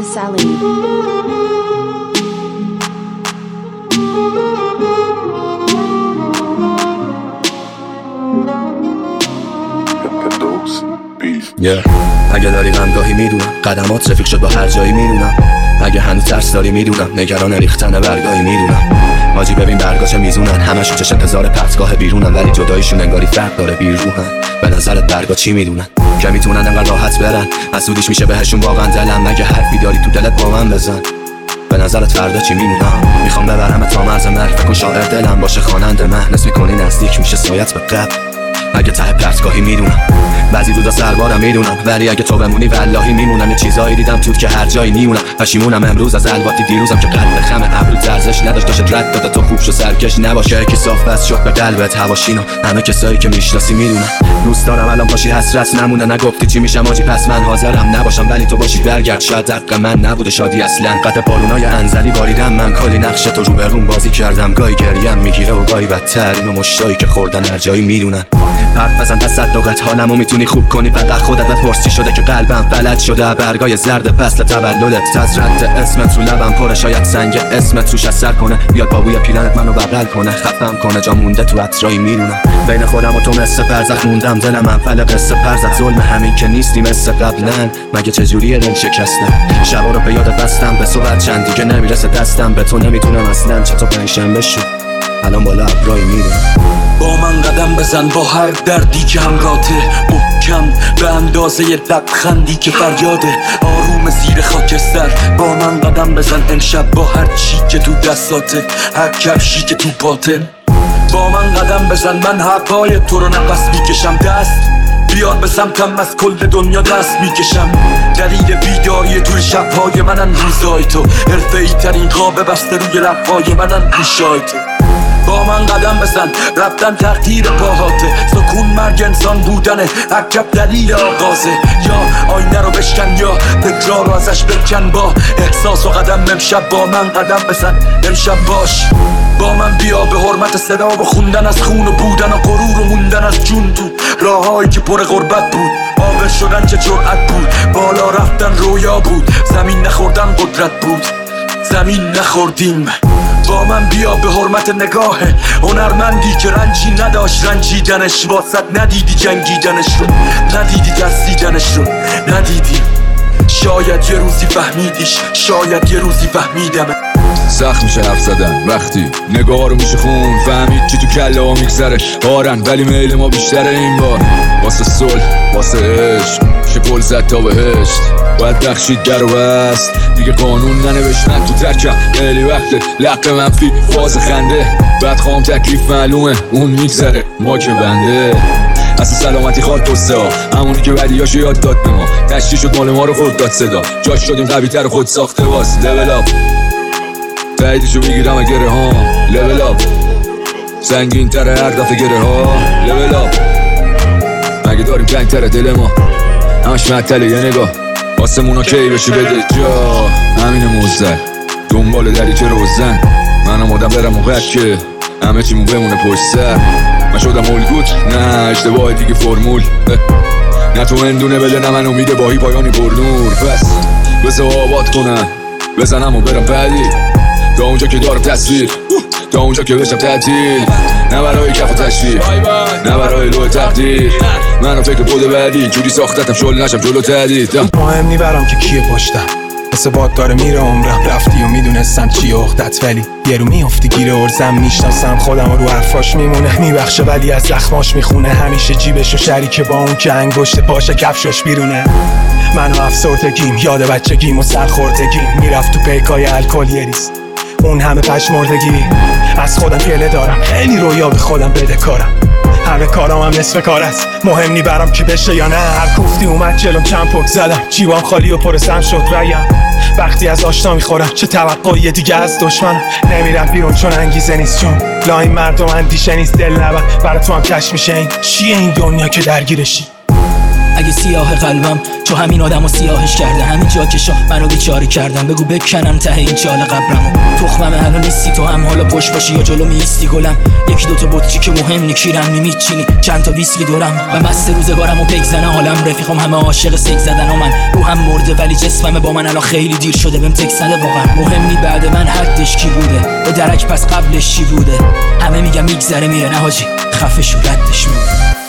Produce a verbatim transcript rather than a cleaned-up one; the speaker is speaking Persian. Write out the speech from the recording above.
Salim. yeah. اگه داری غمگاهی میدونم قدمات رفیق شد با هر جایی میدونم اگه هنوز ترس داری میدونم نگران ریختن برگاهی میدونم ماجی ببین برگا چه میزونن همشون چش انتظار پرتگاه بیرونن ولی جداییشون انگاری فرق داره بیروحن به نظرت برگا چی میدونن که میتونن انقدر راحت برن حسودیش میشه بهشون واقعا دلم مگه حرفی داری تو دلت با من بزن به نظرت فردا چی میمونم میخوام ببرم تا مرز مرگ فکر کن شاعر دلم باشه خواننده مهنس میکنی نزدیک میشه سایت به قبل اگه ته پرتگاهی میدونم بعضی روزا سربارم میدونم ولی اگه تو بمونی والله میمونم یه چیزایی دیدم توت که هر جایی نیمونم پشیمونم امروز از الواتی دیروزم که قلب خم ابرو ارزش نداشت داشت رد داده تو خوب شو سرکش نباشه کی صاف بس شد به قلبت هواشینو همه کسایی که میشناسی میدونن دوست دارم الان باشی حسرت نمونه نگفتی چی میشم آجی پس من حاضرم نباشم ولی تو باشی برگرد شاید حق من نبوده شادی اصلا قطع بارونای انزلی باریدم من کلی نقش تو رو به روم بازی کردم گاهی گریم میگیره و گاهی بدتر اینو مشتایی که خوردن هر جایی میدونن حرف بزن تصدقت حالمو میتونی خوب کنی فقط خودت بپرس چی شده که قلبم فلج شده برگای زرد فصل تولدت تزرد اسمت رو لبم پره شاید سنگ اسمت روش اثر کنه بیاد بابوی پیرنت منو بغل کنه خفم کنه جا مونده تو عطرایی میدونم بین خودم و تو مثل برزخ موندم دلم منفل قصه پرزد ظلم همین که نیستی مثل قبلن مگه چجوریه دل شکستم شبا رو به یادت بستم به صبح چند دیگه نمیرسه دستم به تو نمیتونم اصلا چطور پنجشنبه شد الان بالا ابرایی میدونم با من قدم بزن با هر دردی که همراته محکم به اندازه لبخندی که فریاده آروم زیر خاکستر با من قدم بزن امشب با هر چی که تو دستاته هر کفشی که تو پاته با من قدم بزن من هوای تو رو نفس میکشم دست بیاد به سمتم از کل دنیا دست میکشم دلیل بیداری توی شبهای منن روزای تو حرفه‌ای ترین خواب بسته روی لبهای منن گوشای تو با من قدم بزن رفتن تقدیر پاهاته سکون مرگ انسان بودنه عجب دلیل آغازه یا آینه رو بشکن یا تکرار رو ازش بکن با احساس و قدم امشب با من قدم بزن امشب باش با من بیا به حرمت صدا و خوندن از خون و بودن و غرور و موندن از جون تو راههایی که پر غربت بود آبر شدن چه جرأت بود بالا رفتن رویا بود زمین نخوردن قدرت بود زمین نخوردیم با من بیا به حرمت نگاه هنرمندی که رنجی نداشت رنجیدنش واسط ندیدی جنگیدنش رو ندیدی دستیدنش رو ندیدی شاید یه روزی فهمیدیش شاید یه روزی فهمیدم سخت میشه حرف زدن وقتی نگاه رو میشه خون فهمید چی تو کله ها میگذره بارن ولی میل ما بیشتره این بار واسه صلح واسه عشق که پل زد تا بهشت باید بخشید در و بست دیگه قانون ننوشتن تو ترکم خیلی وقته لق منفی فاز خنده بعد خواهم تکلیف معلومه اون میگذره ما که بنده اصلا سلامتی خواد پسته ها همونی که بدیاشو یاد داد به ما تشتی شد مال ما رو خود داد صدا جاش شدیم قوی تر خود ساخته واس لول اپ تاییدشو میگیرم اگره ها لول اپ سنگین تره هر دفعه گره ها لول اپ مگه داریم تنگ تره دل ما همش مطله یه نگاه آسمونا کی بشه بده جا همین موزه دنبال دریچه روزن منم آدم برم موقع که همه چیمون بمونه پشت سر من شدم الگوت نه اشتباه دیگه فرمول نه تو اندونه بده نه من امید باهی پایانی برنور پس بزا آباد کنم بزنم و برم بعدی تا اونجا که دارم تصویر تا اونجا که بشم تعطیل نه برای کف و تشویر نه برای لوح تقدیر منو فکر بوده بعدی جوری ساختتم شل نشم جلو تهدید مهم نی برام که کیه پشتم مثل باد داره میره عمرم رفتی و میدونستم چیه اختت ولی یه رو میافتی گیره ارزم میشناسم خودم رو حرفاش میمونه میبخشه ولی از زخماش میخونه همیشه جیبش و شریکه با اون که انگشت پاشه کفشش بیرونه منو افسردگیم یاد بچگیم و سرخوردگیم میرفت تو پیکای الکل یه ریز اون همه پشمردگی از خودم گله دارم خیلی رویا به خودم بده کارم همه کارام هم نصف کار است مهم نی برام که بشه یا نه هر کوفتی اومد جلوم چند پک زدم جیبام خالی و پرسم شد ریم وقتی از آشنا میخورم چه توقعی دیگه از دشمنم نمیرم بیرون چون انگیزه نیست چون لاین مردم اندیشه نیست دل نبر برای تو هم کش میشه این چیه این دنیا که درگیرشی اگه سیاه قلبم چو همین آدمو سیاهش کرده، همین جا که شاه منو بیچاره کردن، بگو بکنن ته این چاله قبرمو. تخمم هنو نیستی تو هم حالا پشت باشی یا جلو میستی گلم، یکی دوتا بطری که مهم نی کیرم میمیچینی چند تا ویسکی دورم و مست روزگارم و بگزنه حالم. رفیقم همه عاشق سگ زدن و من روحم مرده ولی جسمم با من الان خیلی دیر شده بهم تک زده واقعا. مهم نی بعد من حدش کی بوده به درک، پس قبلش چی بوده؟ همه میگم میگذره میره، نه حاجی خفه شو ردش میکنه.